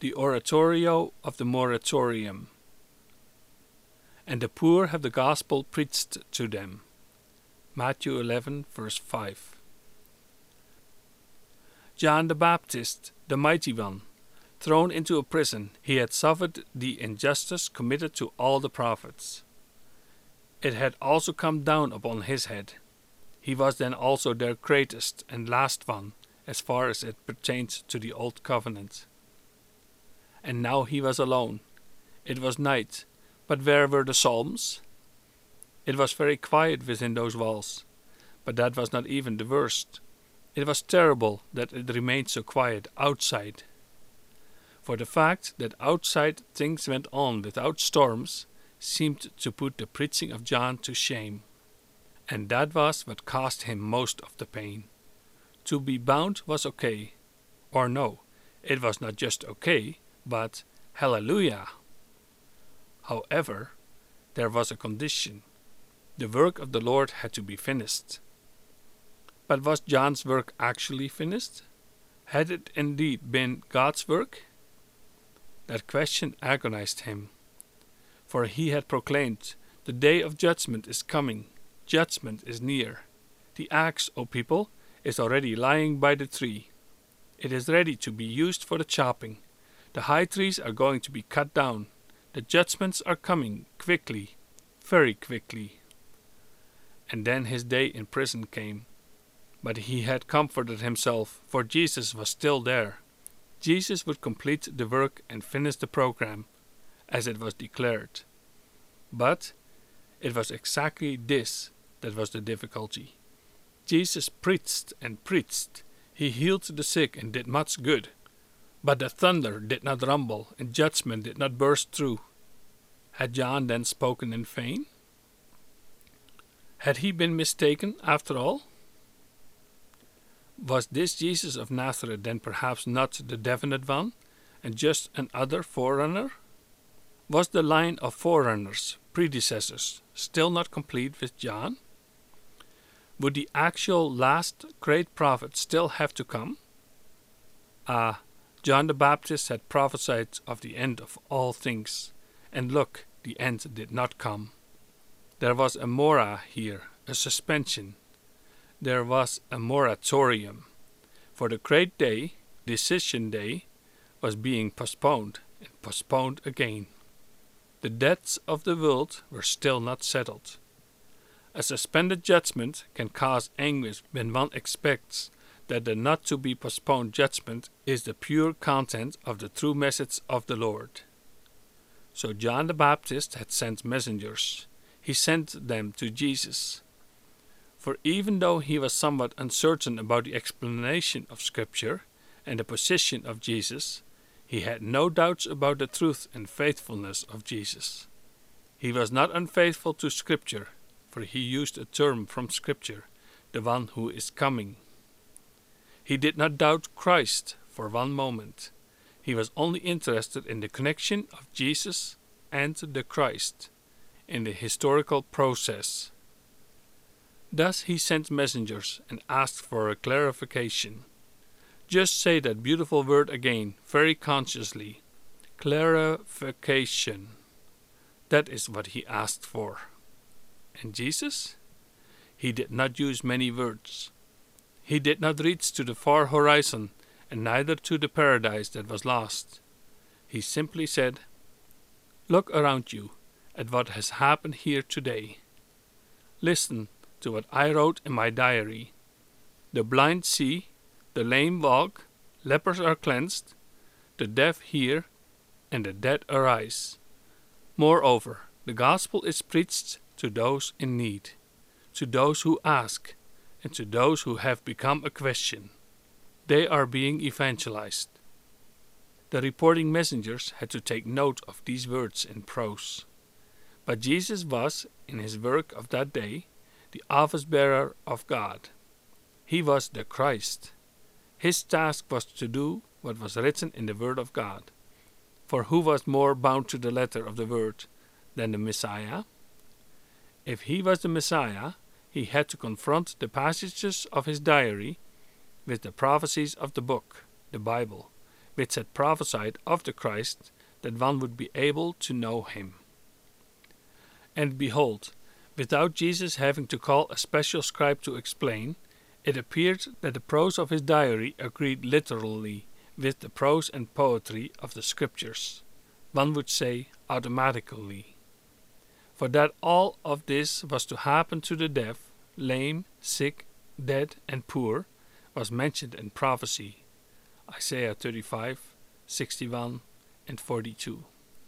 the oratorio of the moratorium, and the poor have the gospel preached to them. Matthew 11, verse 5. John the Baptist, the mighty one, thrown into a prison, he had suffered the injustice committed to all the prophets. It had also come down upon his head. He was then also their greatest and last one, as far as it pertains to the old covenant. And now he was alone. It was night, but where were the psalms? It was very quiet within those walls, but that was not even the worst. It was terrible that it remained so quiet outside. For the fact that outside things went on without storms seemed to put the preaching of John to shame. And that was what caused him most of the pain. To be bound was okay. Or no, it was not just okay, but hallelujah. However, there was a condition. The work of the Lord had to be finished. But was John's work actually finished? Had it indeed been God's work? That question agonized him. For he had proclaimed, "The day of judgment is coming. Judgment is near. The axe, O people, is already lying by the tree. It is ready to be used for the chopping. The high trees are going to be cut down. The judgments are coming quickly, very quickly." And then his day in prison came. But he had comforted himself, for Jesus was still there. Jesus would complete the work and finish the program, as it was declared. But it was exactly this that was the difficulty. Jesus preached and preached. He healed the sick and did much good. But the thunder did not rumble, and judgment did not burst through. Had John then spoken in vain? Had he been mistaken after all? Was this Jesus of Nazareth then perhaps not the definite one, and just another forerunner? Was the line of forerunners, predecessors, still not complete with John? Would the actual last great prophet still have to come? John the Baptist had prophesied of the end of all things, and look, the end did not come. There was a mora here, a suspension. There was a moratorium, for the great day, decision day, was being postponed and postponed again. The debts of the world were still not settled. A suspended judgment can cause anguish when one expects that the not to be postponed judgment is the pure content of the true message of the Lord. So John the Baptist had sent messengers. He sent them to Jesus. For even though he was somewhat uncertain about the explanation of Scripture and the position of Jesus, he had no doubts about the truth and faithfulness of Jesus. He was not unfaithful to Scripture, for he used a term from Scripture, the one who is coming. He did not doubt Christ for one moment. He was only interested in the connection of Jesus and the Christ, in the historical process. Thus he sent messengers and asked for a clarification. Just say that beautiful word again, very consciously. Clarification. That is what he asked for. And Jesus? He did not use many words. He did not reach to the far horizon, and neither to the paradise that was lost. He simply said, "Look around you at what has happened here today. Listen to what I wrote in my diary. The blind see, the lame walk, lepers are cleansed, the deaf hear, and the dead arise. Moreover, the gospel is preached to those in need, to those who ask, and to those who have become a question. They are being evangelized." The reporting messengers had to take note of these words in prose. But Jesus was, in his work of that day, the office-bearer of God. He was the Christ. His task was to do what was written in the Word of God. For who was more bound to the letter of the Word than the Messiah? If he was the Messiah, he had to confront the passages of his diary with the prophecies of the book, the Bible, which had prophesied of the Christ, that one would be able to know him. And behold, without Jesus having to call a special scribe to explain, it appeared that the prose of his diary agreed literally with the prose and poetry of the Scriptures. One would say automatically. For that all of this was to happen to the deaf, lame, sick, dead, and poor, was mentioned in prophecy. Isaiah 35, 61, and 42.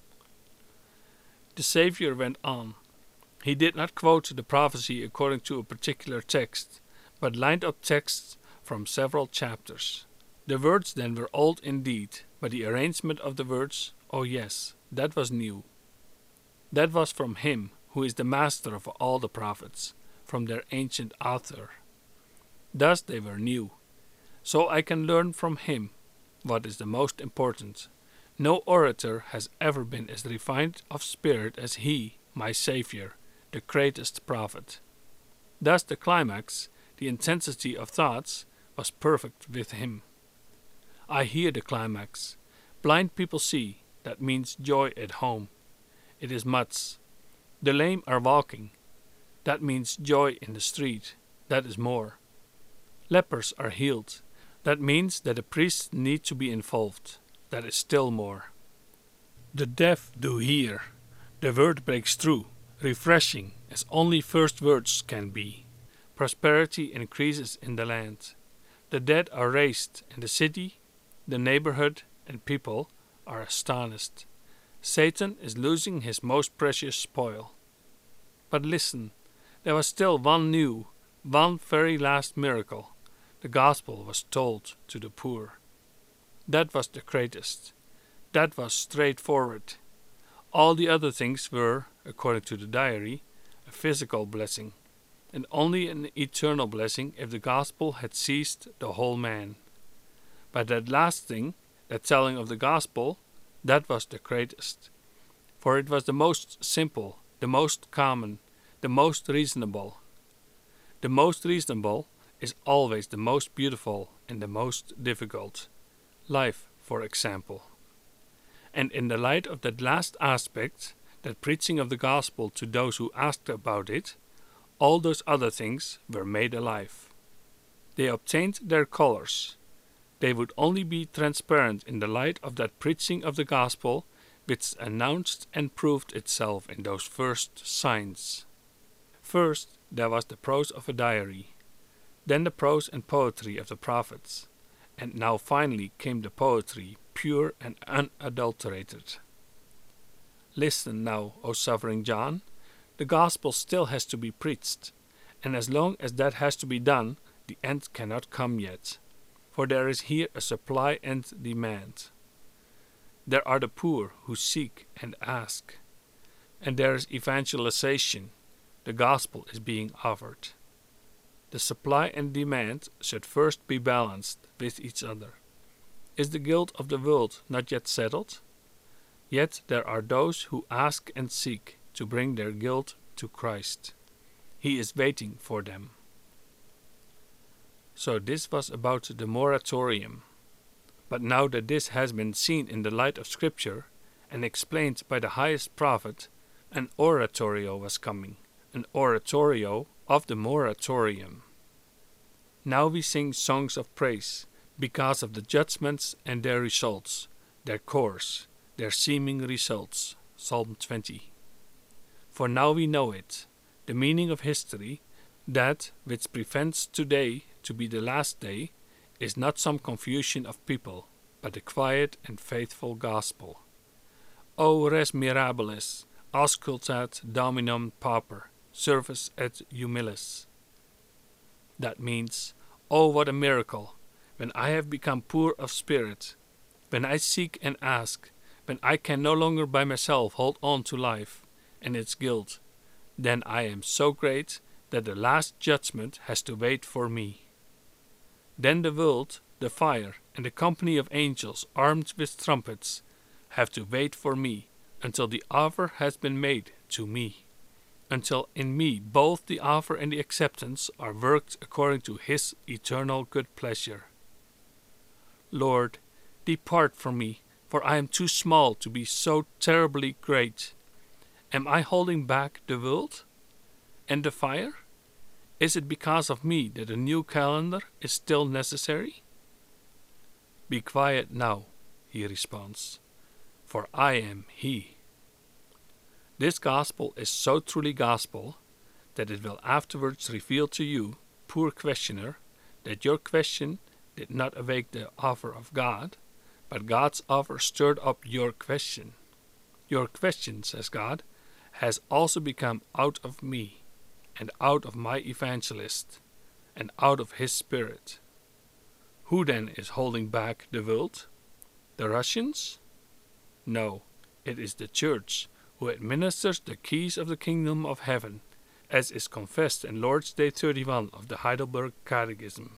The Savior went on. He did not quote the prophecy according to a particular text, but lined up texts from several chapters. The words then were old indeed, but the arrangement of the words, oh yes, that was new. That was from him who is the master of all the prophets, from their ancient author. Thus they were new. So I can learn from him what is the most important. No orator has ever been as refined of spirit as he, my Savior, the greatest prophet. Thus the climax, the intensity of thoughts, was perfect with him. I hear the climax. Blind people see, that means joy at home. It is much. The lame are walking. That means joy in the street. That is more. Lepers are healed. That means that the priests need to be involved. That is still more. The deaf do hear. The word breaks through, refreshing as only first words can be. Prosperity increases in the land. The dead are raised, and the city, the neighborhood, and people are astonished. Satan is losing his most precious spoil. But listen, there was still one very last miracle. The gospel was told to the poor. That was the greatest. That was straightforward. All the other things were, according to the diary, a physical blessing, and only an eternal blessing if the gospel had seized the whole man. But that last thing, that telling of the gospel, that was the greatest. For it was the most simple, the most common, the most reasonable. The most reasonable is always the most beautiful and the most difficult. Life, for example. And in the light of that last aspect, that preaching of the gospel to those who asked about it, all those other things were made alive. They obtained their colors. They would only be transparent in the light of that preaching of the gospel which announced and proved itself in those first signs. First, there was the prose of a diary, then the prose and poetry of the prophets, and now finally came the poetry, pure and unadulterated. Listen now, O Sovereign John, the gospel still has to be preached, and as long as that has to be done, the end cannot come yet, for there is here a supply and demand. There are the poor who seek and ask, and there is evangelization. The gospel is being offered. The supply and demand should first be balanced with each other. Is the guilt of the world not yet settled? Yet there are those who ask and seek to bring their guilt to Christ. He is waiting for them. So this was about the moratorium. But now that this has been seen in the light of Scripture and explained by the highest prophet, an oratorio was coming, an oratorio of the moratorium. Now we sing songs of praise because of the judgments and their results, their course, their seeming results. Psalm 20. For now we know it, the meaning of history, that which prevents today to be the last day, is not some confusion of people, but the quiet and faithful gospel. O res mirabilis, auscultat Dominum pauper, servus et humilis. That means, oh what a miracle, when I have become poor of spirit, when I seek and ask, when I can no longer by myself hold on to life and its guilt, then I am so great that the last judgment has to wait for me. Then the world, the fire, and the company of angels armed with trumpets have to wait for me until the offer has been made to me, until in me both the offer and the acceptance are worked according to His eternal good pleasure. Lord, Depart from me, for I am too small to be so terribly great. Am I holding back the world and the fire? Is it because of me that a new calendar is still necessary? Be quiet now, he responds, for I am he. This gospel is so truly gospel that it will afterwards reveal to you, poor questioner, that your question did not awake the offer of God, but God's offer stirred up your question. Your question, says God, has also become out of me, and out of my evangelist, and out of his spirit. Who then is holding back the world? The Russians? No, it is the Church, who administers the keys of the kingdom of heaven, as is confessed in Lord's Day 31 of the Heidelberg Catechism.